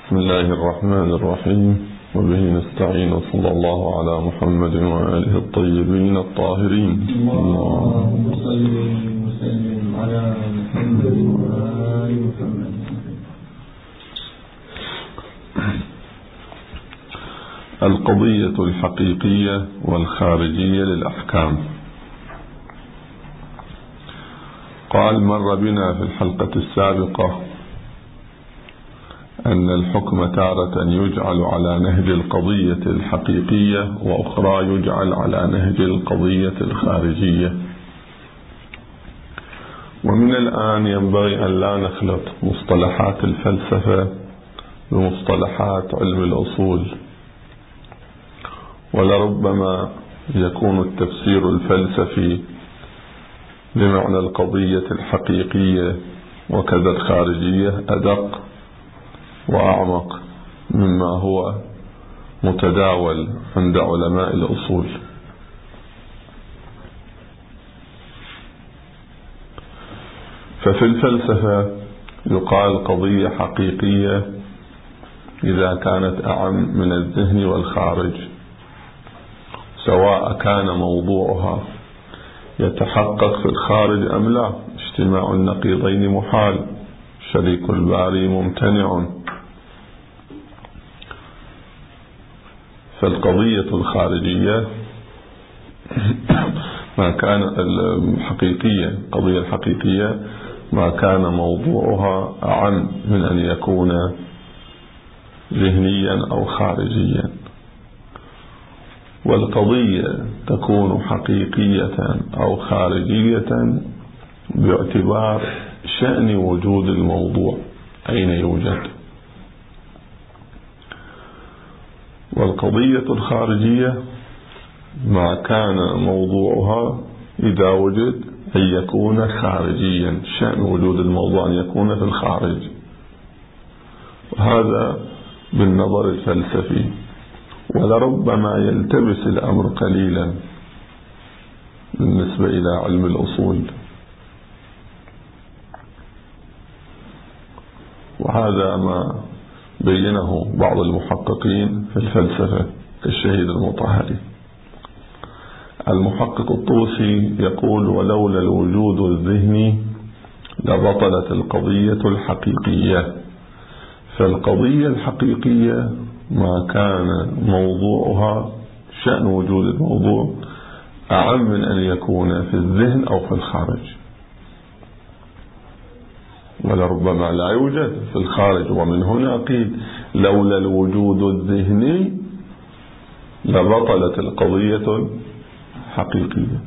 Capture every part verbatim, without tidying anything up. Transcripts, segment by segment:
بسم الله الرحمن الرحيم، وبه نستعين، وصلى الله على محمد وآله الطيبين الطاهرين. اللهم صل وسلم على محمد وآل محمد. القضية الحقيقية والخارجية للأحكام. قال: مر بنا في الحلقة السابقة أن الحكم تارة يجعل على نهج القضية الحقيقية، وأخرى يجعل على نهج القضية الخارجية. ومن الآن ينبغي أن لا نخلط مصطلحات الفلسفة بمصطلحات علم الأصول، ولربما يكون التفسير الفلسفي بمعنى القضية الحقيقية وكذا الخارجية أدق وأعمق مما هو متداول عند علماء الأصول. ففي الفلسفة يقال قضية حقيقية إذا كانت أعم من الذهن والخارج، سواء كان موضوعها يتحقق في الخارج أم لا. اجتماع النقيضين محال، شريك الباري ممتنع. فالقضية الخارجية ما كان الحقيقية القضية الحقيقية ما كان موضوعها أعم من أن يكون ذهنيا أو خارجيا. والقضية تكون حقيقية أو خارجية باعتبار شأن وجود الموضوع أين يوجد. والقضية الخارجية ما كان موضوعها إذا وجد أن يكون خارجيا، شأن وجود الموضوع أن يكون في الخارج. وهذا بالنظر الفلسفي، ولربما يلتبس الأمر قليلا بالنسبة إلى علم الأصول، وهذا ما بينه بعض المحققين في الفلسفة كالشهيد المطهري. المحقق الطوسي يقول: ولولا الوجود الذهني لبطلت القضية الحقيقية. فالقضية الحقيقية ما كان موضوعها شأن وجود الموضوع أعم من أن يكون في الذهن أو في الخارج، ولربما لا يوجد في الخارج. ومن هنا قيل: لولا الوجود الذهني لبطلت القضية الحقيقية.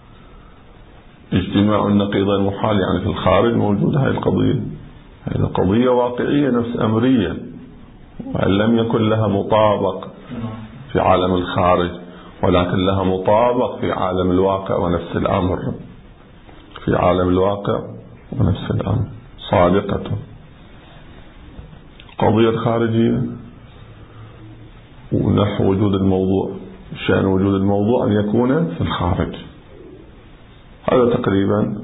اجتماع النقيضين محال، يعني في الخارج موجودة هذه القضية، هذه قضية واقعية نفس أمرية، وإن لم يكن لها مطابق في عالم الخارج، ولكن لها مطابق في عالم الواقع ونفس الأمر. في عالم الواقع ونفس الأمر صادقة. قضية خارجية ونحو وجود الموضوع، شأن وجود الموضوع أن يكون في الخارج. هذا تقريبا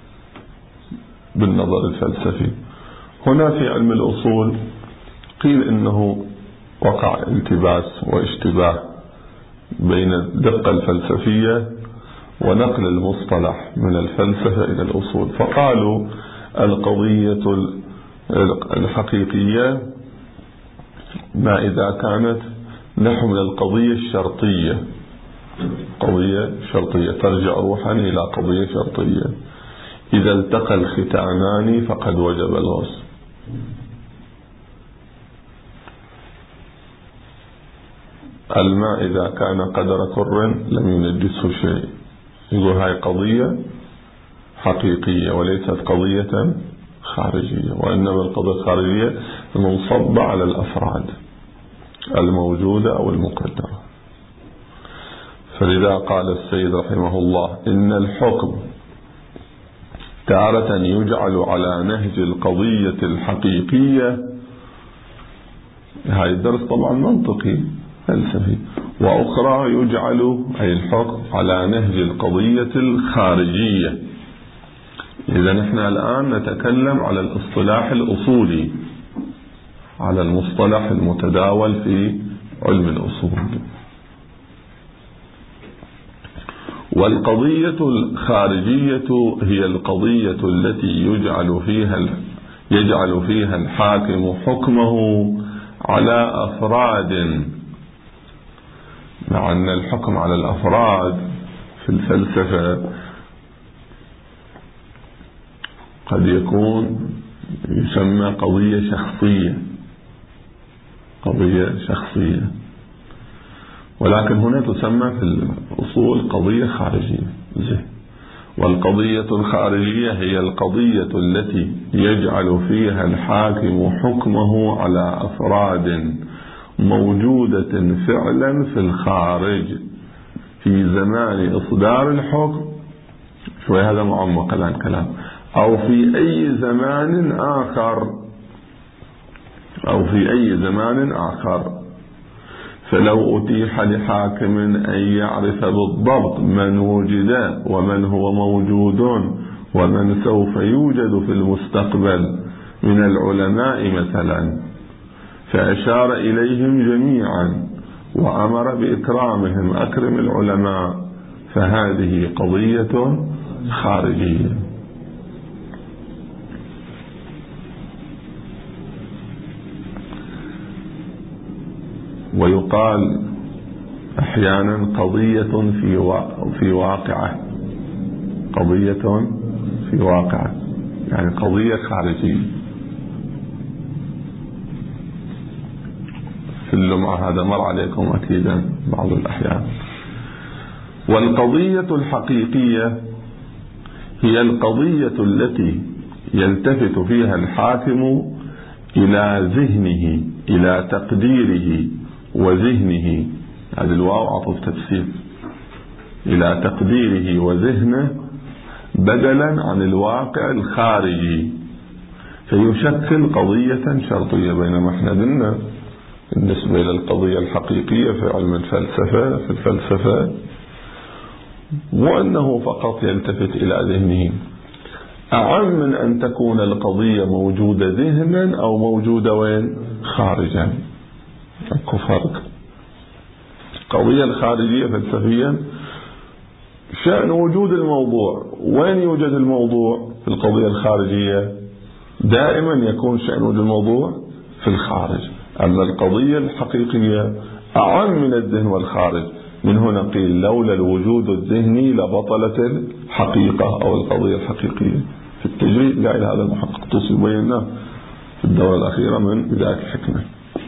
بالنظر الفلسفي. هنا في علم الأصول قيل إنه وقع التباس واشتباه بين الدقة الفلسفية ونقل المصطلح من الفلسفة إلى الأصول، فقالوا القضية الحقيقية ما إذا كانت نحو من القضية الشرطية، قضية شرطية ترجع روحا إلى قضية شرطية. إذا التقى الختانان فقد وجب الغسل. الماء إذا كان قدر كر لم ينجسه شيء. يقول هاي قضية حقيقية وليست قضية خارجية، وإنما القضية الخارجية منصبة على الأفراد الموجودة أو المقدرة. فلذا قال السيد رحمه الله: إن الحكم تارة يجعل على نهج القضية الحقيقية. هاي الدرس طبعا منطقي فلسفي. وأخرى يجعل أي الحكم على نهج القضية الخارجية. إذا نحن الآن نتكلم على الاصطلاح الأصولي، على المصطلح المتداول في علم الأصول. والقضية الخارجية هي القضية التي يجعل فيها يجعل فيها الحاكم حكمه على أفراد، مع أن الحكم على الأفراد في الفلسفة قد يكون يسمى قضية شخصية قضية شخصية ولكن هنا تسمى في الأصول قضية خارجية. والقضية الخارجية هي القضية التي يجعل فيها الحاكم حكمه على أفراد موجودة فعلا في الخارج في زمان إصدار الحكم، شوي هذا معمق الآن كلام، أو في أي زمان آخر أو في أي زمان آخر. فلو أتيح لحاكم أن يعرف بالضبط من وجد ومن هو موجود ومن سوف يوجد في المستقبل من العلماء مثلا، فأشار إليهم جميعا وأمر بإكرامهم أكرم العلماء، فهذه قضية خارجية. ويقال أحيانا قضية في في واقعة قضية في واقعة يعني قضية خارجية. في اللمعة هذا مر عليكم أكيدا بعض الأحيان. والقضية الحقيقية هي القضية التي يلتفت فيها الحاكم إلى ذهنه إلى تقديره وذهنه، هذا الواو عطف تفسير، إلى تقديره وذهنه بدلا عن الواقع الخارجي، فيشكل قضية شرطية. بينما احنا قلنا بالنسبة إلى القضية الحقيقية في علم الفلسفة في الفلسفة وأنه فقط يلتفت إلى ذهنه، أعم من أن تكون القضية موجودة ذهنا أو موجودة وين خارجا. اكو فرق. القضية الخارجية فلسفيا شأن وجود الموضوع. وين يوجد الموضوع في القضية الخارجية؟ دائما يكون شأن وجود الموضوع في الخارج. أما القضية الحقيقية أعم من الذهن والخارج. من هنا قيل لولا الوجود الذهني لبطلت الحقيقة أو القضية الحقيقية. في التجريد لا إلى هذا المحقق توصي بيننا في الدورة الأخيرة من بداية الحكمة.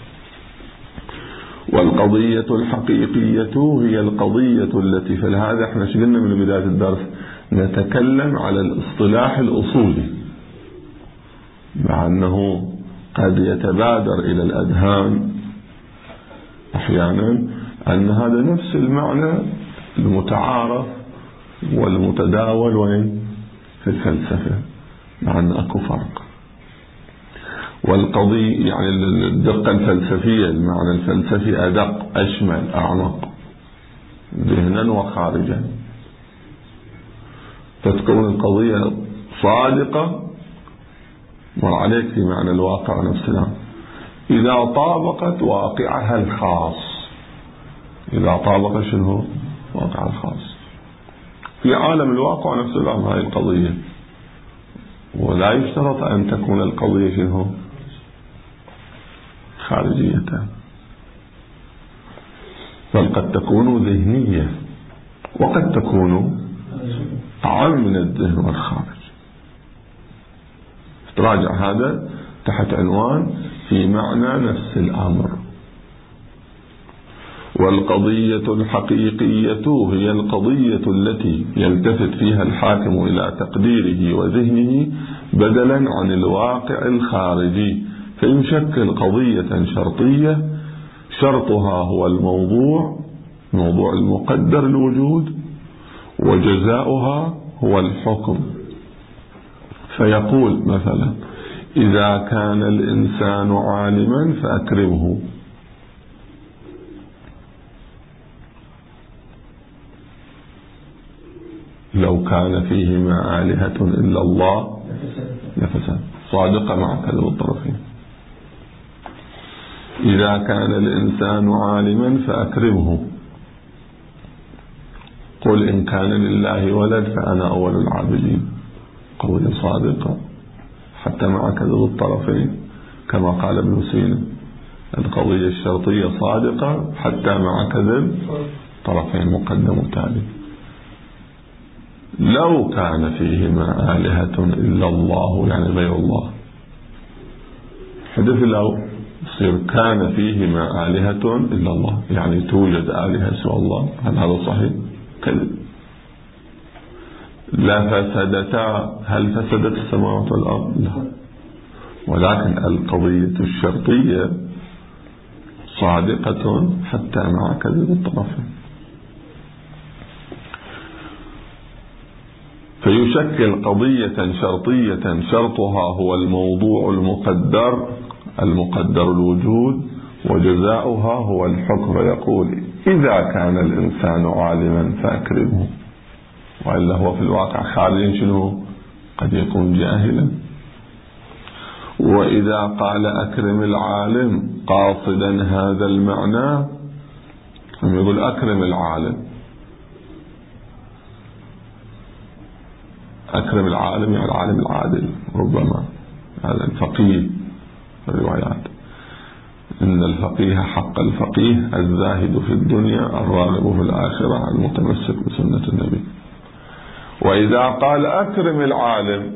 والقضية الحقيقية هي القضية التي في هذا احنا شغلنا من بداية الدرس نتكلم على الاصطلاح الأصولي، مع أنه قد يتبادر إلى الأذهان أحيانا أن هذا نفس المعنى المتعارف والمتداول وين في الفلسفة، مع أن أكو فرق. والقضية يعني الدقة الفلسفية، المعنى الفلسفي أدق أشمل أعمق ذهنا وخارجا. فتكون القضية صادقة مر عليك في معنى الواقع نفس الآن إذا طابقت واقعها الخاص. إذا طابق شنو واقع الخاص في عالم الواقع نفس الآن هاي القضية. ولا يشترط أن تكون القضية شنو خارجية، بل قد تكون ذهنية وقد تكون أعم من الذهن والخارج. تراجع هذا تحت عنوان في معنى نفس الأمر. والقضية الحقيقية هي القضية التي يلتفت فيها الحاكم إلى تقديره وذهنه بدلا عن الواقع الخارجي، فيشكل قضية شرطية شرطها هو الموضوع موضوع المقدر الوجود، وجزاؤها هو الحكم. فيقول مثلا إذا كان الإنسان عالما فأكرمه، لو كان فيهما آلهة إلا الله لفسد. صادقة مع كذب الطرفين. إذا كان الإنسان عالما فأكرمه. قل إن كان لله ولد فأنا أول العابدين. قضية صادقة حتى مع كذب الطرفين كما قال ابن سينا. القضية الشرطية صادقة حتى مع كذب طرفين مقدم وتالي. لو كان فيهما آلهة إلا الله يعني غير الله، حدث لو يصير كان فيهما آلهة إلا الله يعني توجد آلهة سوى الله، هل هذا صحيح؟ كذب. لا فسدتا، هل فسدت السماوات والأرض؟ لا، ولكن القضية الشرطية صادقة حتى مع كذب الطرفين. فيشكل قضية شرطية شرطها هو الموضوع المقدر المقدر الوجود، وجزاؤها هو الحكم. يقول إذا كان الإنسان عالما فأكرمه، وإلا هو في الواقع خارج شنو؟ قد يكون جاهلا. وإذا قال أكرم العالم قاصدا هذا المعنى، يقول أكرم العالم، أكرم العالم يعني العالم العادل، ربما هذا الفقيه في الروايات، إن الفقيه حق الفقيه الزاهد في الدنيا الراغب في الآخرة المتمسك بسنة النبي. وإذا قال أكرم العالم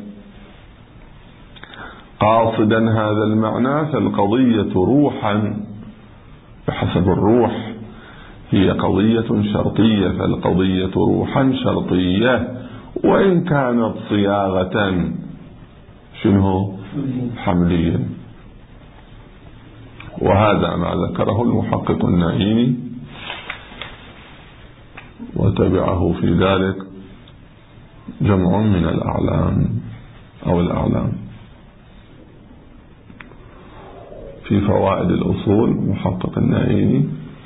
قاصدا هذا المعنى فالقضية روحا بحسب الروح هي قضية شرطية، فالقضية روحا شرطية وإن كانت صياغة شنو حمليا. وهذا ما ذكره المحقق النعيمي وتبعه في ذلك جمع من الأعلام أو الأعلام. في فوائد الأصول محقق النعيمي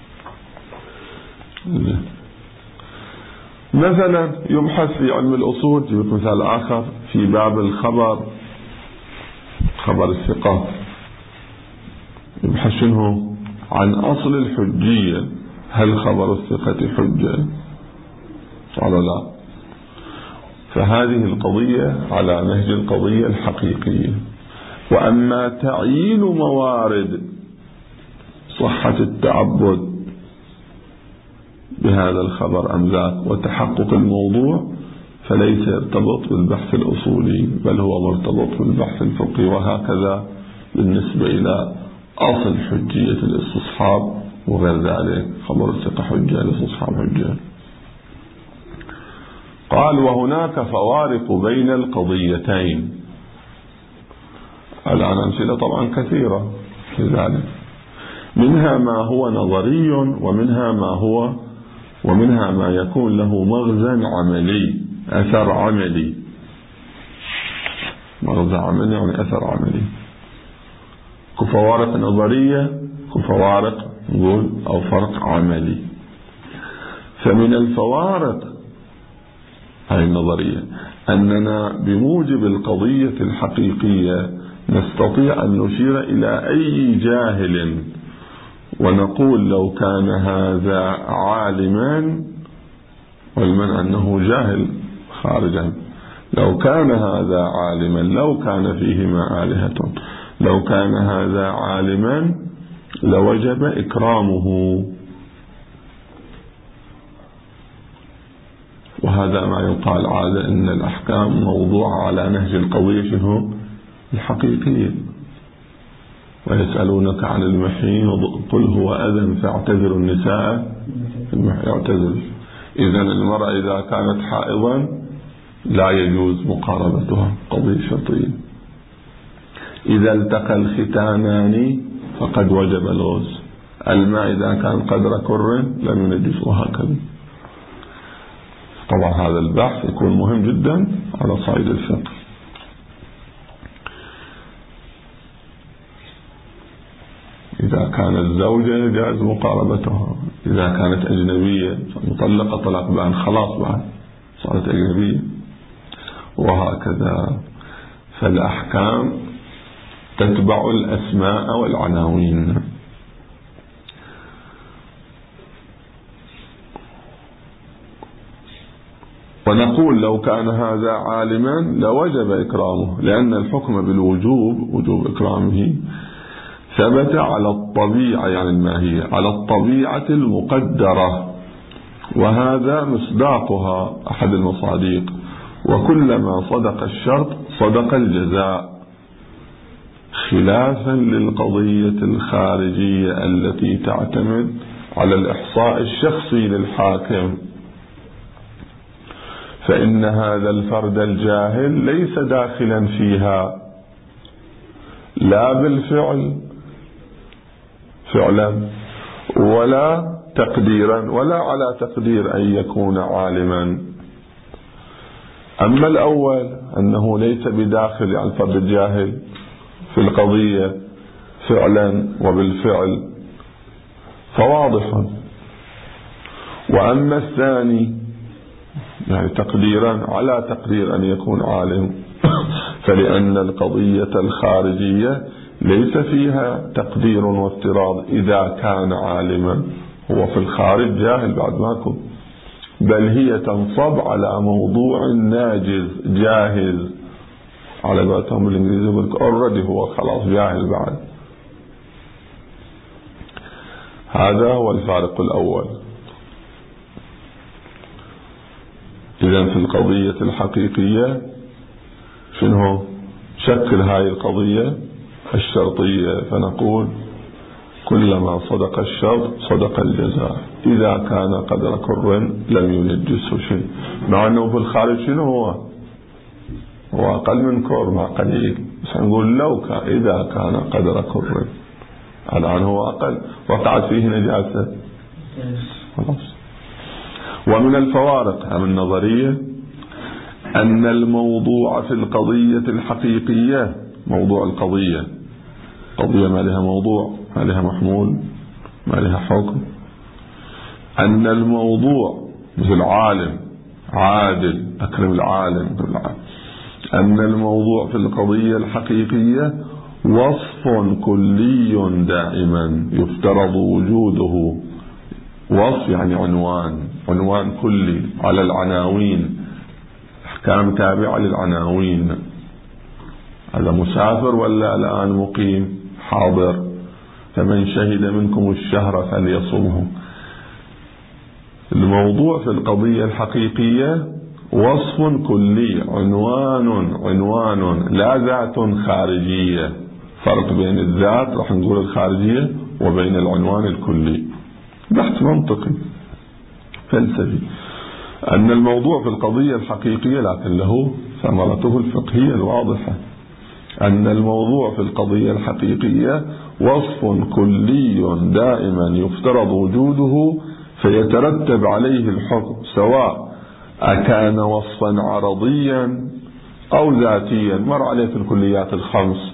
مثلا يبحث في علم الأصول، جيب مثال آخر في باب الخبر، خبر الثقة، يبحث شنو عن أصل الحجية، هل خبر الثقة حجة ولا لا؟ فهذه القضية على نهج القضية الحقيقية. وأما تعيين موارد صحة التعبد بهذا الخبر أم ذاك وتحقق الموضوع فليس يرتبط بالبحث الأصولي، بل هو مرتبط بالبحث الفقهي. وهكذا بالنسبة إلى أصل حجية الاستصحاب وغير ذلك، خبر الثقة حجة، الاستصحاب حجة. قال وهناك فوارق بين القضيتين. الآن أمثلة طبعا كثيرة في ذلك، منها ما هو نظري ومنها ما هو ومنها ما يكون له مغزى عملي، أثر عملي. مغزى عملي يعني أثر عملي. كفوارق نظرية، كفوارق نقول أو فرق عملي. فمن الفوارق هاي النظرية أننا بموجب القضية الحقيقية نستطيع أن نشير إلى أي جاهل ونقول لو كان هذا عالما، والمن أنه جاهل خارجا، لو كان هذا عالما، لو كان فيهما آلهة، لو كان هذا عالما لوجب إكرامه. وهذا ما يقال عادة إن الأحكام موضوعة على نهج القضية شنو الحقيقية. ويسألونك عن المحيض قل هو أذى فاعتذروا النساء يعتذر. إذن المرأة إذا كانت حائضا لا يجوز مقاربتها، قضية شرطية. إذا التقى الختانان فقد وجب الغسل. الماء إذا كان قدر كر لم ينجس، وهكذا. طبعا هذا البحث يكون مهم جدا على صعيد الفقه. إذا كانت زوجة جاز مقاربتها، إذا كانت أجنبية مطلقة طلاق بان خلاص بعد صارت أجنبية، وهكذا. فالأحكام تتبع الأسماء والعناوين. ونقول لو كان هذا عالما لوجب إكرامه، لأن الحكم بالوجوب وجوب إكرامه ثبت على الطبيعة، يعني الماهية، على الطبيعة المقدرة، وهذا مصداقها أحد المصاديق. وكلما صدق الشرط صدق الجزاء، خلافا للقضية الخارجية التي تعتمد على الإحصاء الشخصي للحاكم، فإن هذا الفرد الجاهل ليس داخلا فيها لا بالفعل فعلا ولا تقديرا ولا على تقدير أن يكون عالما. أما الأول أنه ليس بداخل، يعني الفرد الجاهل في القضية فعلا وبالفعل فواضح. وأما الثاني يعني تقديرا على تقدير أن يكون عالم، فلأن القضية الخارجية ليس فيها تقدير وافتراض إذا كان عالما، هو في الخارج جاهل بعد ماكو، بل هي تنصب على موضوع ناجز جاهز، على قولتهم بالإنجليزي يقول already هو خلاص جاهل بعد. هذا هو الفارق الأول. إذن في القضية الحقيقية شنو شكل هاي القضية الشرطية؟ فنقول كلما صدق الشرط صدق الجزاء، إذا كان قدر كر لم ينجسه شيء، مع أنه في الخارج شنو هو هو أقل من كر مع قليل، بس نقول لو كان إذا كان قدر كر، الآن هو أقل وقعت فيه نجاسة خلاص. ومن الفوارق النظرية أن الموضوع في القضية الحقيقية، موضوع القضية، قضية ما لها موضوع ما لها محمول ما لها حكم، أن الموضوع مثل عالم عادل أكرم العالم بالعالم، أن الموضوع في القضية الحقيقية وصف كلي دائما يفترض وجوده. وصف يعني عنوان، عنوان كلي على العناوين، أحكام تابعة للعناوين. هذا مسافر ولا الآن مقيم حاضر؟ فمن شهد منكم الشهر فليصمه. الموضوع في القضية الحقيقية وصف كلي، عنوان عنوان لا ذات خارجية. فرق بين الذات راح نقول الخارجية وبين العنوان الكلي، بحث منطقي فلسفي. أن الموضوع في القضية الحقيقية لكن له ثمرته الفقهية الواضحة، أن الموضوع في القضية الحقيقية وصف كلي دائما يفترض وجوده فيترتب عليه الحكم، سواء أكان وصفا عرضيا أو ذاتيا. مر عليه في الكليات الخمس،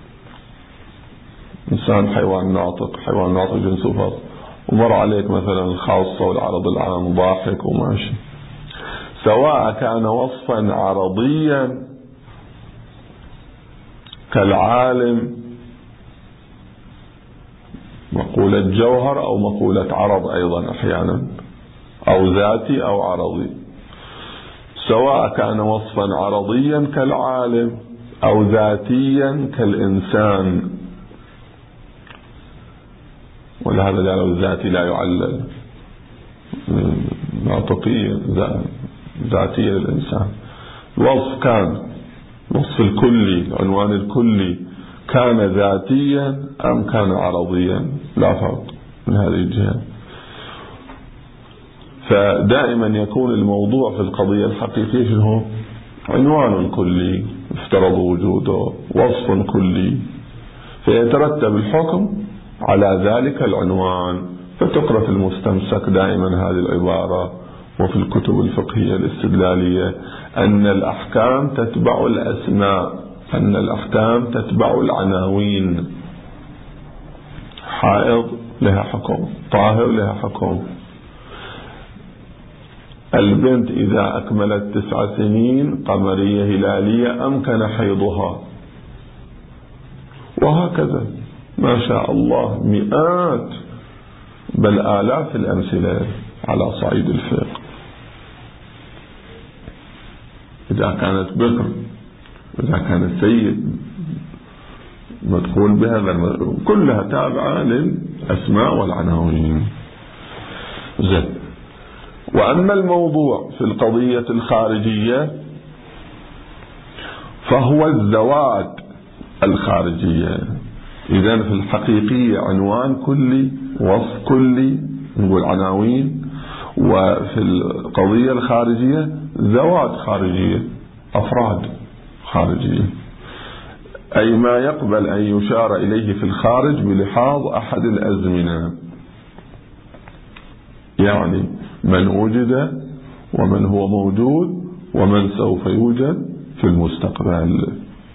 إنسان حيوان ناطق، حيوان ناطق جنسه فاضل، ومر عليك مثلا الخاصة والعرض العام ضاحك وماشي. سواء كان وصفا عرضيا كالعالم مقولة جوهر أو مقولة عرض أيضا أحيانا، أو ذاتي أو عرضي. سواء كان وصفا عرضيا كالعالم أو ذاتيا كالإنسان، ولهذا قالوا الذاتي لا يعلل، ناطقية ذاتية للإنسان. الوصف كان الوصف الكلي، العنوان الكلي كان ذاتيا أم كان عرضيا، لا فرق من هذه الجهة. فدائما يكون الموضوع في القضية الحقيقية هو عنوان كلي افترض وجوده، وصف كلي، فيترتب الحكم على ذلك العنوان. فتقرأ في المستمسك دائما هذه العبارة، وفي الكتب الفقهية الاستدلالية، أن الأحكام تتبع الأسماء، أن الأحكام تتبع العناوين. حائض لها حكم، طاهر لها حكم. البنت إذا أكملت تسع سنين قمرية هلالية أمكن حيضها، وهكذا ما شاء الله مئات بل آلاف الأمثلة على صعيد الفقه. إذا كانت بكر، إذا كانت سيد مدخول بها، كلها تابعة للأسماء والعناوين. زين. وأما الموضوع في القضية الخارجية فهو الذوات الخارجية. إذن في الحقيقية عنوان كلي، وصف كلي، نقول عناوين، وفي القضية الخارجية ذوات خارجية، أفراد خارجية، أي ما يقبل أن يشار إليه في الخارج بلحاظ أحد الأزمنة، يعني من وجد ومن هو موجود ومن سوف يوجد في المستقبل.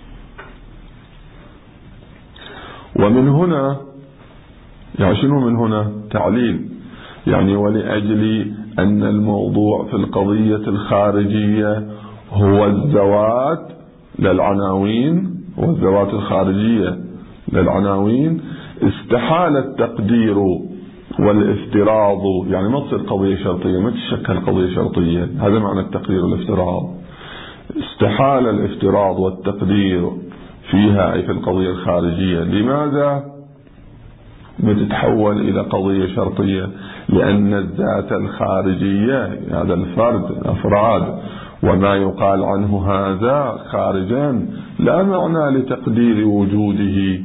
ومن هنا، يعني شنو من هنا؟ تعليل، يعني ولأجل أن الموضوع في القضية الخارجية هو الذوات للعناوين، والذوات الخارجية للعناوين، استحال التقدير والافتراض، يعني ما تصير قضية شرطية، ما تشكل قضية شرطية، هذا معنى التقدير والافتراض. استحال الافتراض والتقدير فيها، أي في القضية الخارجية. لماذا بتتحول إلى قضية شرطية؟ لأن الذات الخارجية، هذا الفرد، الأفراد، وما يقال عنه هذا خارجا، لا معنى لتقدير وجوده،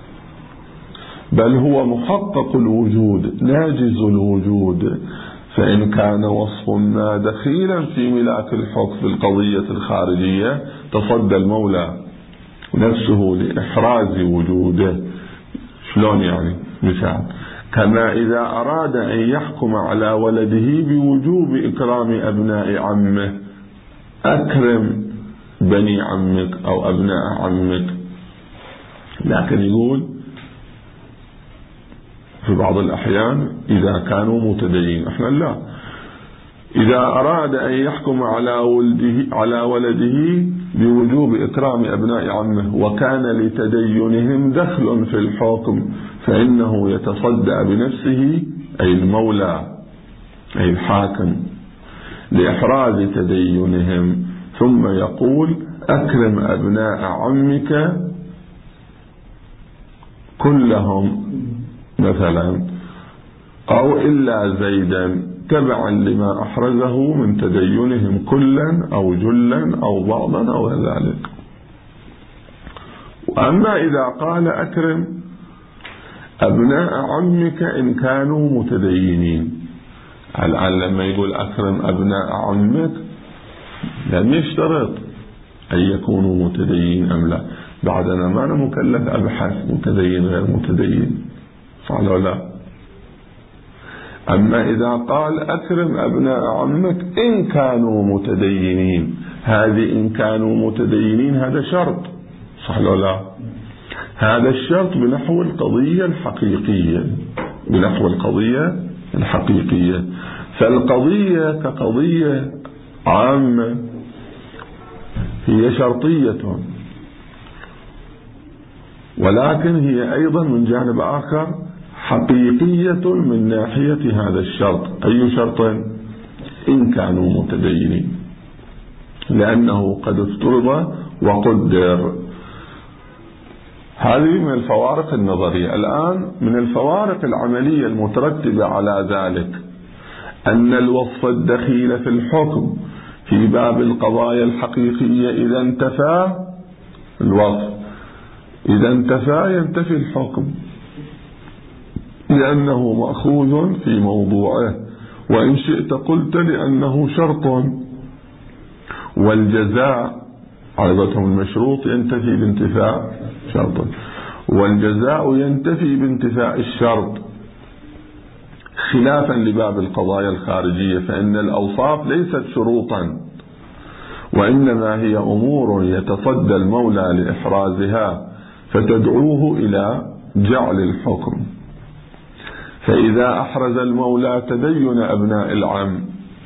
بل هو محقق الوجود، ناجز الوجود. فإن كان وصف ما دخيلا في ملاك الحكم في القضية الخارجية تصدى المولى نفسه لإحراز وجوده. شلون يعني؟ مثال: كما إذا أراد أن يحكم على ولده بوجوب إكرام أبناء عمه، أكرم بني عمك أو أبناء عمك، لكن يقول في بعض الأحيان إذا كانوا متدينين. احنا لا، إذا أراد أن يحكم على ولده على ولده بوجوب إكرام أبناء عمه وكان لتدينهم دخل في الحكم، فإنه يتصدى بنفسه، أي المولى أي الحاكم، لإحراز تدينهم، ثم يقول: أكرم أبناء عمك كلهم مثلا، أو إلا زيدا، تبعا لما أحرزه من تدينهم كلا أو جلا أو بعضا أو ذلك. وأما إذا قال: أكرم أبناء عمك إن كانوا متدينين، الآن لما يقول أكرم أبناء عمك لم يشترط أن يكونوا متدينين أم لا، بعد أنا ما أنا مكلف أبحث متدين غير متدين، صح ولا لا؟ أما إذا قال: أكرم أبناء عمك إن كانوا متدينين، هذه إن كانوا متدينين هذا شرط، صح ولا لا؟ هذا الشرط بنحو القضية الحقيقية، بنحو القضية الحقيقية. فالقضية كقضية عامة هي شرطية، ولكن هي أيضا من جانب آخر حقيقية من ناحية هذا الشرط. أي شرط؟ إن كانوا متدينين، لأنه قد افترض وقدر. هذه من الفوارق النظرية. الآن من الفوارق العملية المترتبة على ذلك أن الوصف الدخيل في الحكم في باب القضايا الحقيقية إذا انتفى الوصف، إذا انتفى ينتفي الحكم، لأنه مأخوذ في موضوعه، وإن شئت قلت لأنه شرط، والجزاء عرضتهم المشروط ينتفي بانتفاء شرط، والجزاء ينتفي بانتفاء الشرط، خلافا لباب القضايا الخارجية، فإن الأوصاف ليست شروطا، وإنما هي أمور يتصدى المولى لإحرازها فتدعوه إلى جعل الحكم. فإذا أحرز المولى تدين أبناء العم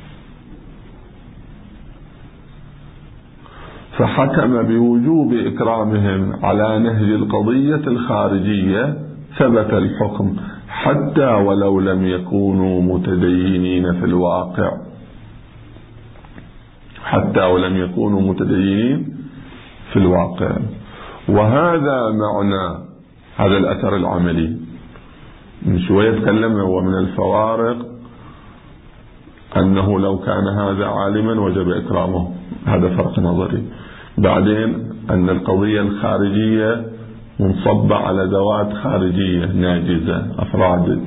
فحكم بوجوب إكرامهم على نهج القضية الخارجية، ثبت الحكم حتى ولو لم يكونوا متدينين في الواقع، حتى ولم يكونوا متدينين في الواقع. وهذا معنى هذا الأثر العملي. من شوية تكلمنا هو من الفوارق أنه لو كان هذا عالما وجب إكرامه، هذا فرق نظري. بعدين أن القضية الخارجية منصبة على ذوات خارجية ناجزة أفراد،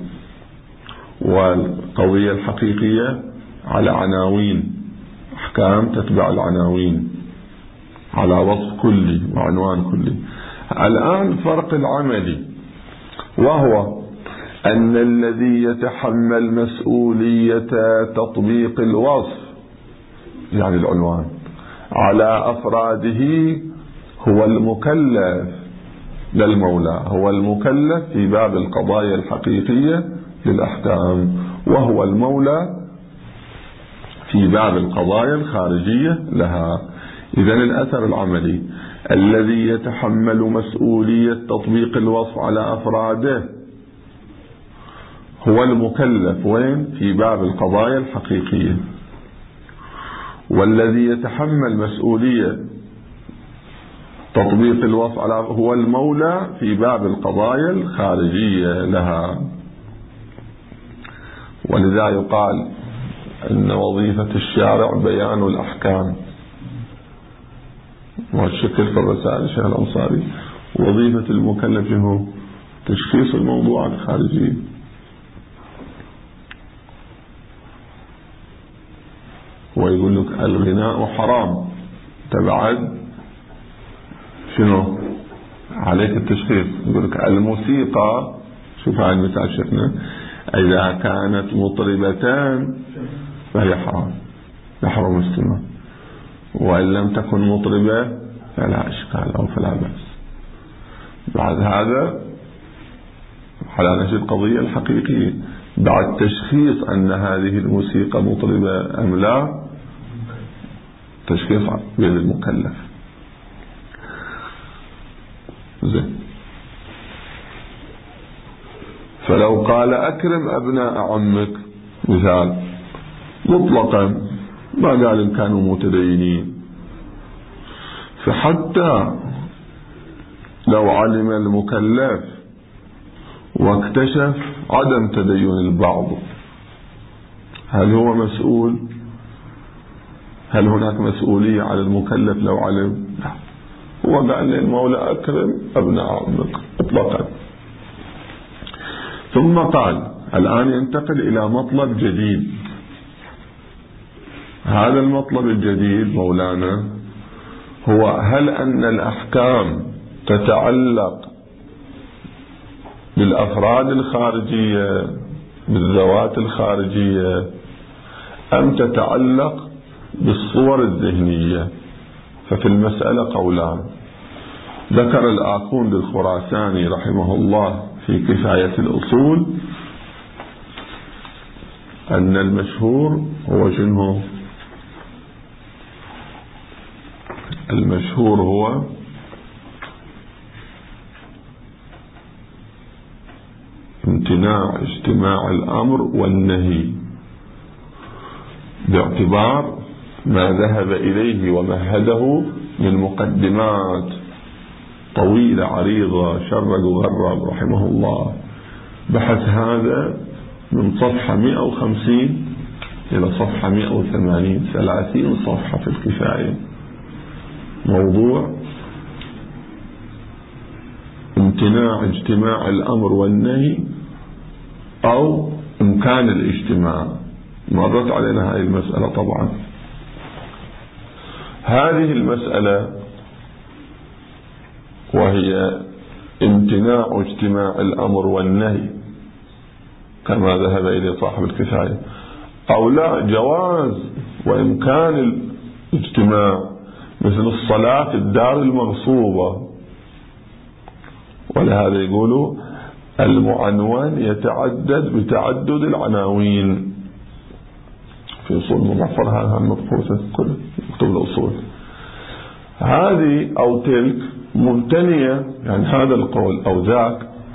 والقضية الحقيقية على عناوين، أحكام تتبع العناوين على وصف كلي وعنوان كلي. الآن فرق العملي، وهو أن الذي يتحمل مسؤولية تطبيق الوصف يعني العنوان على أفراده هو المكلف، لا المولى، هو المكلف في باب القضايا الحقيقية للأحكام، وهو المولى في باب القضايا الخارجية لها. إذن الأثر العملي الذي يتحمل مسؤولية تطبيق الوصف على أفراده هو المكلف وين؟ في باب القضايا الحقيقية. والذي يتحمل مسؤولية تطبيق الوصف على هو المولى في باب القضايا الخارجية لها. ولذا يقال أن وظيفة الشارع بيان الأحكام، والشكل في الرسائل الشيخ الأنصاري. وظيفة المكلف هو تشخيص الموضوع الخارجي. ويقول لك الغناء حرام، تبعد شنو عليك التشخيص. يقول لك الموسيقى، شوف هاي المثال شفنا، إذا كانت مطربتان فهي حرام، يحرم الاستماع، وإن لم تكن مطربة فلا إشكال أو فلا بأس. بعد هذا على نفس القضية الحقيقية، بعد تشخيص أن هذه الموسيقى مطربة أم لا، تشخيص بين المكلف. زين. فلو قال أكرم أبناء عمك مثال مطلقا، ما قال إن كانوا متدينين، فحتى لو علم المكلف واكتشف عدم تدين البعض، هل هو مسؤول؟ هل هناك مسؤولية على المكلف لو علم؟ لا. هو قال للمولى أكرم أبناء عمك إطلاقا. ثم قال الآن ينتقل إلى مطلب جديد. هذا المطلب الجديد مولانا هو هل أن الأحكام تتعلق بالأفراد الخارجية بالذوات الخارجية أم تتعلق بالصور الذهنية؟ ففي المسألة قولان. ذكر الآخوند الخراساني رحمه الله في كفاية الأصول أن المشهور هو شنو؟ المشهور هو امتناع اجتماع الأمر والنهي باعتبار ما ذهب إليه ومهده من مقدمات طويلة عريضة شرق وغرب رحمه الله. بحث هذا من صفحة مئة وخمسين إلى صفحة مئة وثمانين، ثلاثين صفحة في الكفاية. موضوع امتناع اجتماع الأمر والنهي أو إمكان الاجتماع. مرت علينا هذه المسألة طبعا. هذه المسألة وهي امتناع اجتماع الأمر والنهي كما ذهب إليه صاحب الكفاية، أو لا جواز وإمكان الاجتماع مثل الصلاة في الدار المغصوبة. ولهذا يقولوا المعنون يتعدد بتعدد العناوين في أصول مضافر، هذا مبحوثة كل كتب الأصول. هذه أو تلك ممتنية، يعني هذا القول أو ذاك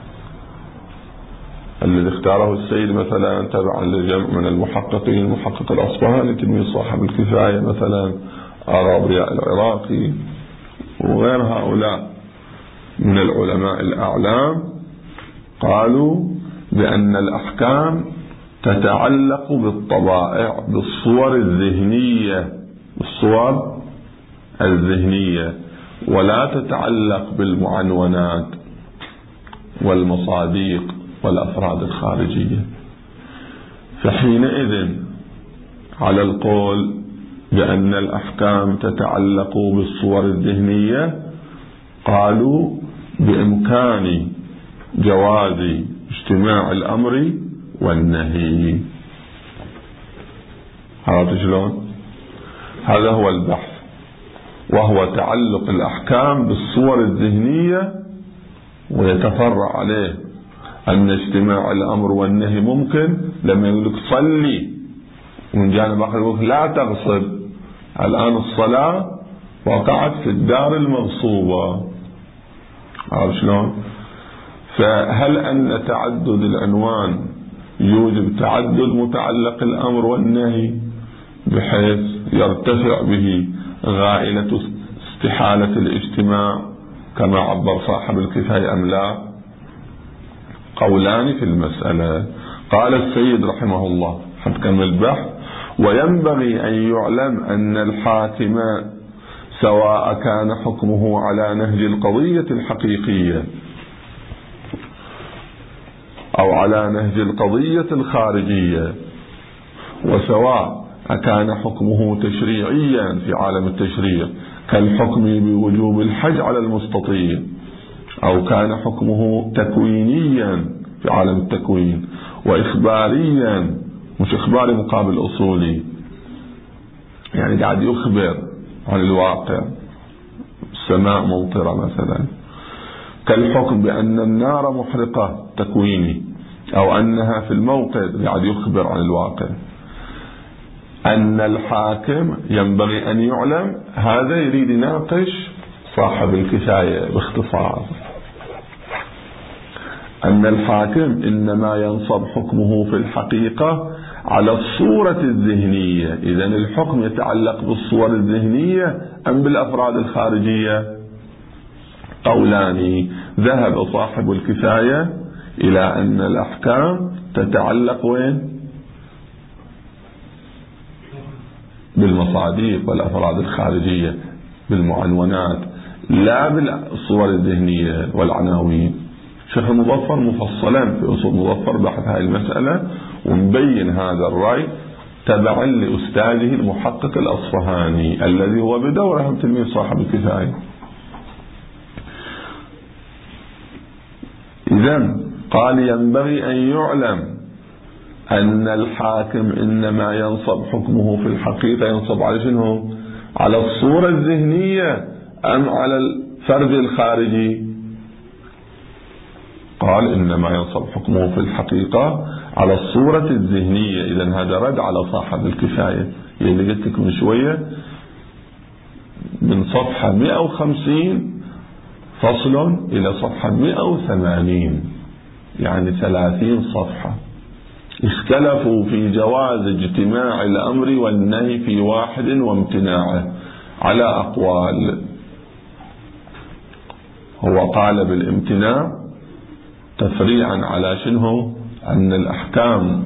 الذي اختاره السيد مثلا تبعا لجمع من المحققين، المحقق الأصبهاني تلميذ صاحب الكفاية مثلا، الربيع العراقي وغير هؤلاء من العلماء الأعلام قالوا بأن الأحكام تتعلق بالطبائع، بالصور الذهنية، بالصور الذهنية، ولا تتعلق بالمعنونات والمصاديق والأفراد الخارجية. فحينئذ على القول بأن الأحكام تتعلق بالصور الذهنية قالوا بإمكان جواز اجتماع الأمر والنهي. هذا شلون؟ هذا هو البحث، وهو تعلق الأحكام بالصور الذهنية، ويتفرع عليه أن اجتماع الأمر والنهي ممكن لما يقول لك صلي، ومن جانب آخر يقول لا تغصب. الآن الصلاة وقعت في الدار المغصوبة، عارف شلون؟ فهل أن تعدد العنوان يوجب تعدد متعلق الأمر والنهي بحيث يرتفع به غائلة استحالة الاجتماع كما عبر صاحب الكفاية أم لا؟ قولان في المسألة. قال السيد رحمه الله حتكمل البحث: وينبغي أن يعلم أن الحاكم سواء كان حكمه على نهج القضية الحقيقية أو على نهج القضية الخارجية، وسواء كان حكمه تشريعيا في عالم التشريع كالحكم بوجوب الحج على المستطيع، أو كان حكمه تكوينيا في عالم التكوين وإخباريا، مش إخباري مقابل أصولي، يعني قاعد يخبر عن الواقع، السماء ممطرة مثلا، كالحكم بأن النار محرقة تكويني، أو أنها في الموقد قاعد يخبر عن الواقع. أن الحاكم ينبغي أن يعلم، هذا يريد يناقش صاحب الكفاية باختصار، أن الحاكم إنما ينصب حكمه في الحقيقة على الصورة الذهنية. إذن الحكم يتعلق بالصور الذهنية أم بالأفراد الخارجية؟ قولان. ذهب صاحب الكفاية إلى أن الأحكام تتعلق وين؟ بالمصاديق والأفراد الخارجية، بالمعنونات، لا بالصور الذهنية والعناوين. شيخ المظفر مفصلا في أصول مظفر بحث هذه المسألة ومبين هذا الرأي تبعا لأستاذه المحقق الأصفهاني الذي هو بدوره هم تلميذ صاحب الكفاية. إذن قال ينبغي أن يعلم أن الحاكم إنما ينصب حكمه في الحقيقة، ينصب على شنو؟ على الصورة الذهنية أم على الفرد الخارجي؟ قال إنما ينصب حكمه في الحقيقة على الصورة الذهنية. إذن هذا رد على صاحب الكفاية اللي قلت لك من شوية من صفحة مئة وخمسين فصل إلى صفحة مئة وثمانين، يعني ثلاثين صفحة اختلفوا في جواز اجتماع الأمر والنهي في واحد وامتناعه على أقوال. هو قال بالامتناع تفريعا على شنو؟ أن الأحكام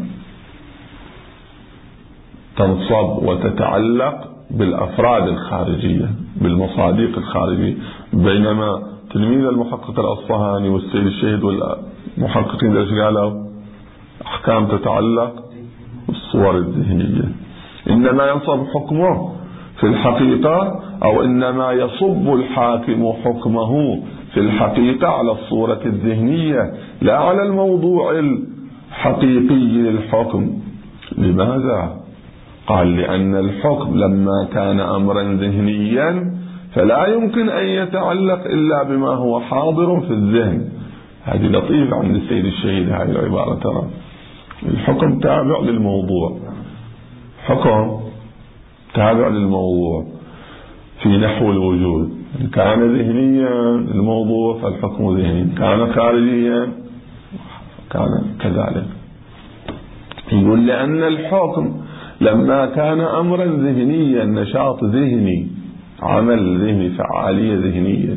تنصب وتتعلق بالأفراد الخارجية، بالمصاديق الخارجية، بينما تلميذ المحقق الأصفهاني والسيد الشهيد والمحققين ايش قالوا؟ أحكام تتعلق بالصور الذهنية. إنما ينصب حكمه في الحقيقة، أو إنما يصب الحاكم حكمه في الحقيقة على الصورة الذهنية لا على الموضوع الحقيقي للحكم. لماذا؟ قال لأن الحكم لما كان أمرا ذهنيا فلا يمكن أن يتعلق إلا بما هو حاضر في الذهن. هذه لطيفة عند السيد الشهيد هذه العبارة، ترى الحكم تابع للموضوع، حكم تابع للموضوع في نحو الوجود. إن كان ذهنيا الموضوع فالحكم ذهني، كان خارجيا كان كذلك. يقول لأن الحكم لما كان أمرا ذهنيا، نشاط ذهني، عمل ذهني، فعالية ذهنية.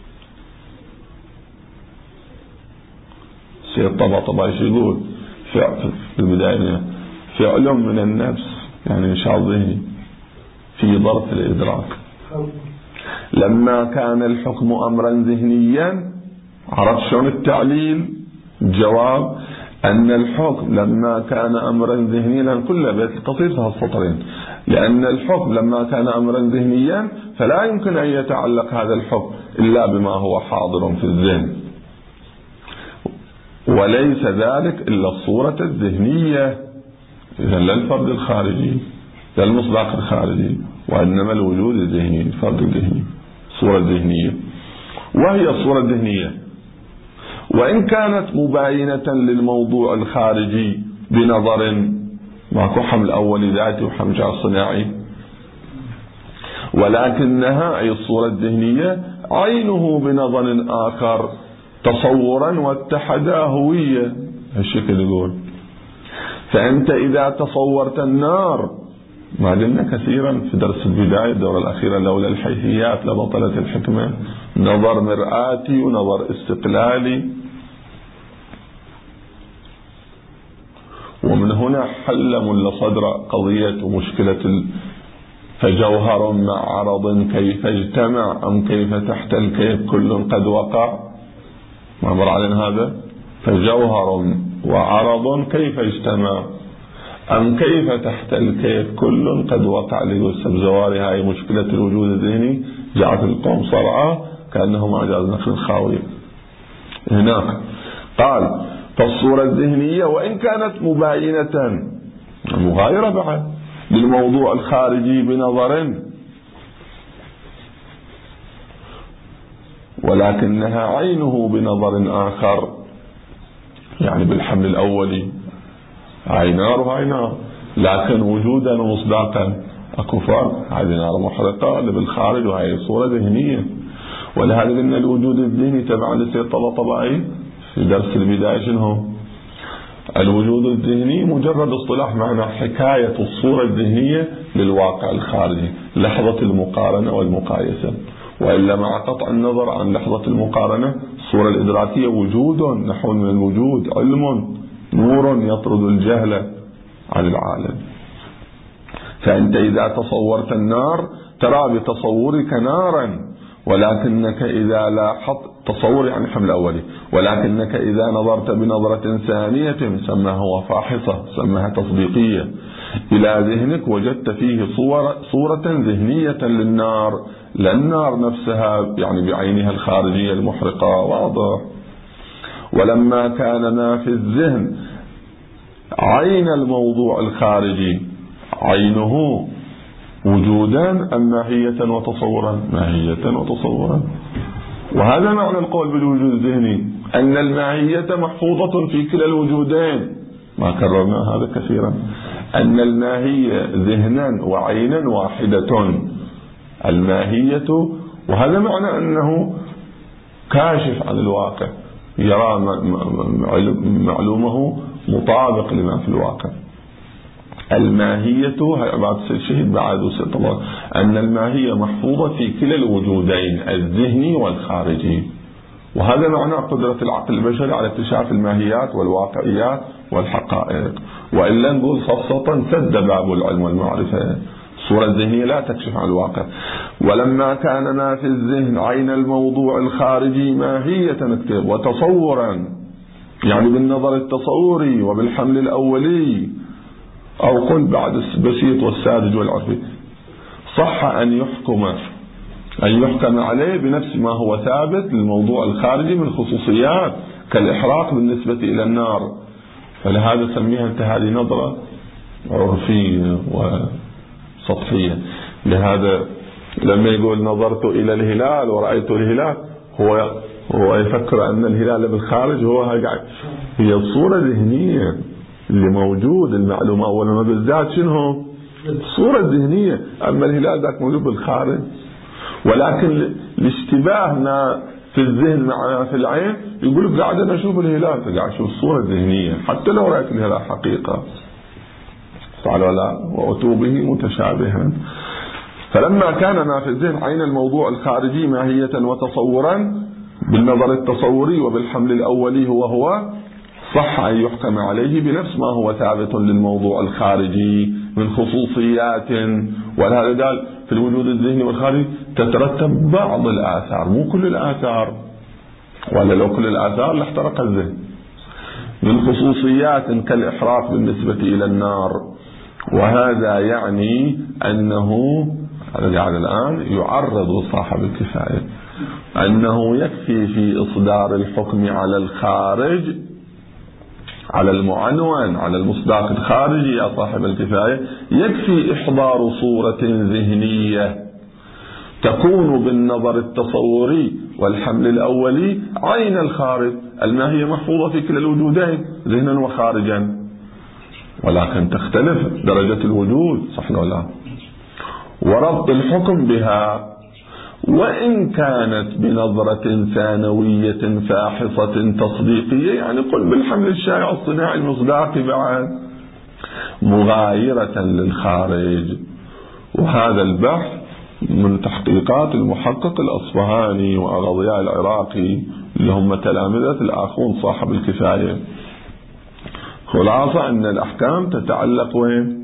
سيد طباطبائي ايش يقول في البداية؟ فعل من النفس، يعني نشاط ذهني في ظرف الإدراك. لما كان الحكم أمرا ذهنيا، عرفت شلون التعليل؟ الجواب أن الحكم لما كان أمرا ذهنيا، كل بيت قصير في هالسطرين، لأن الحكم لما كان أمرا ذهنيا فلا يمكن أن يتعلق هذا الحكم إلا بما هو حاضر في الذهن، وليس ذلك إلا الصورة الذهنية. إذا لا الفرد الخارجي لا المصداق الخارجي، وإنما الوجود الذهني، الفرد الذهني، الصورة الذهنية. وهي الصورة الذهنية وإن كانت مباينة للموضوع الخارجي بنظر، ماكو حمل أولي ذاتي وحمل صناعي، ولكنها أي الصورة الذهنية عينه بنظر آخر تصورا واتحدا هوية، هالشكل يقول. فأنت إذا تصورت النار، ما قلنا كثيرا في درس البداية الدورة الأخيرة، لولا الحيثيات لبطلت الحكمة، نظر مرآتي ونظر استقلالي. ومن هنا حل ملا صدر قضية ومشكلة فجوهر مع عرض كيف اجتمع أم كيف تحت الكيف كل قد وقع، ما مر علينا هذا؟ فجوهر وعرض كيف اجتمع أم كيف تحت الكيف كل قد وقع. ليوسف زواري هاي مشكلة الوجود الذهني، جاءت القوم صرعى كأنهم أعجاز نخل خاوية. هناك قال فالصورة الذهنية وإن كانت مباينة، مغايرة بعد للموضوع الخارجي بنظر، ولكنها عينه بنظر آخر، يعني بالحمل الأولي هاي نار وهاي نار، لكن وجودا ومصداقا اكو فرق. هذه نار محرقة اللي بالخارج وهي صورة ذهنية. ولهذا قلنا الوجود الذهني تبع لسيد طباطبائي في درس البداية شنو؟ الوجود الذهني مجرد اصطلاح معنى حكاية الصورة الذهنية للواقع الخارجي، لحظة المقارنة والمقايسة. وإلا مع قطع النظر عن لحظة المقارنة، الصورة الإدراكية وجود نحو من الوجود، علم، نور يطرد الجهل عن العالم. فأنت إذا تصورت النار ترى بتصورك نارا، ولكنك إذا لاحظت، تصور يعني حمل أولي، ولكنك إذا نظرت بنظرة ثانية سماها فاحصة، سماها تصديقية، إلى ذهنك وجدت فيه صورة, صورة ذهنية للنار، لا النار نفسها يعني بعينها الخارجية المحرقة، واضح. ولما كان ما في الذهن عين الموضوع الخارجي، عينه وجودا أم ماهية وتصورا؟ ماهية وتصورا. وهذا معنى القول بالوجود الذهني، أن الماهية محفوظة في كلا الوجودين، ما كررنا هذا كثيرا، أن الماهية ذهنا وعينا واحدة. الماهية، وهذا معنى أنه كاشف عن الواقع، يرى معلومه مطابق لما في الواقع. الماهية بعد الشهيد بعد طبعا أن الماهية محفوظة في كلا الوجودين الذهني والخارجي. وهذا معنى قدرة العقل البشري على اكتشاف الماهيات والواقعيات والحقائق. وإلا نقول صفصة سد باب العلم والمعرفة، الصورة الذهنية لا تكشف عن الواقع. ولما كان ما في الذهن عين الموضوع الخارجي ماهية نكتب وتصورا، يعني بالنظر التصوري وبالحمل الأولي، أو قل بعد البسيط والساذج والعرفي، صح أن يحكم أن يحكم عليه بنفس ما هو ثابت للموضوع الخارجي من خصوصيات كالإحراق بالنسبة إلى النار. فلهذا سميها أنت هذه نظرة عرفية وسطحية. لهذا لما يقول نظرت إلى الهلال ورأيت الهلال، هو هو يفكر أن الهلال بالخارج هو قاعد، هي الصورة ذهنية اللي موجود، المعلومة أولا ما بالذات شنو؟ الصورة الذهنية. أما الهلال ذاك موجود بالخارج، ولكن الاشتباه ما في الذهن مع في العين يقول قاعد أنا أشوف الهلال، فقاعد أشوف الصورة الذهنية حتى لو رأيت الهلال حقيقة. صح ولا؟ وأتوا به متشابها. فلما كان ما في الذهن عين الموضوع الخارجي ماهية وتصورا بالنظر التصوري وبالحمل الأولي هو هو صح أن يحكم عليه بنفس ما هو ثابت للموضوع الخارجي من خصوصيات. ولهذا قال في الوجود الذهني والخارجي تترتب بعض الآثار مو كل الآثار، ولا لو كل الآثار لاحترق الذهن، من خصوصيات كالإحراق بالنسبة إلى النار. وهذا يعني أنه يعني الآن يعرض صاحب الكفاية أنه يكفي في إصدار الحكم على الخارج على المعنون على المصداق الخارجي يا صاحب الكفاية، يكفي إحضار صورة ذهنية تكون بالنظر التصوري والحمل الأولي عين الخارج الماهية محفوظة في كلا الوجودين ذهنا وخارجا، ولكن تختلف درجة الوجود صح ولا؟ وربط الحكم بها وإن كانت بنظرة ثانوية فاحصة تصديقية، يعني قل بالحمل الشائع الصناعي المصداقي بعد، مغايرة للخارج. وهذا البحث من تحقيقات المحقق الأصفهاني وأغضياء العراقي اللي هم تلامذة الآخون صاحب الكفاية. خلاصة أن الأحكام تتعلق وين؟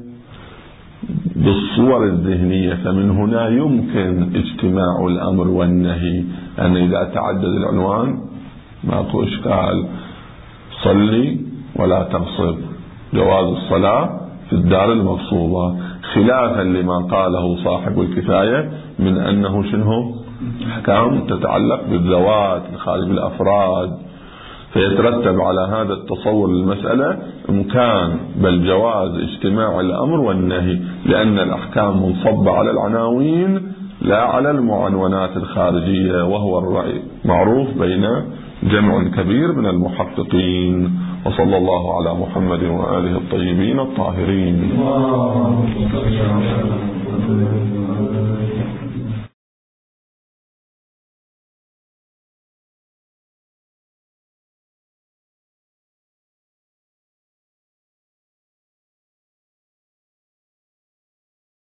بالصور الذهنية. فمن هنا يمكن اجتماع الأمر والنهي، أن إذا تعدد العنوان ماكو إشكال، صلي ولا تغصب، جواز الصلاة في الدار المغصوبة، خلافا لما قاله صاحب الكفاية من أنه شنو أحكام تتعلق بالذوات الخارج بالأفراد. فيترتب على هذا التصور للمسألة إمكان بل جواز اجتماع الأمر والنهي، لأن الأحكام منصبة على العناوين لا على المعنونات الخارجية، وهو الرأي معروف بين جمع كبير من المحققين. وصلى الله على محمد وآله الطيبين الطاهرين.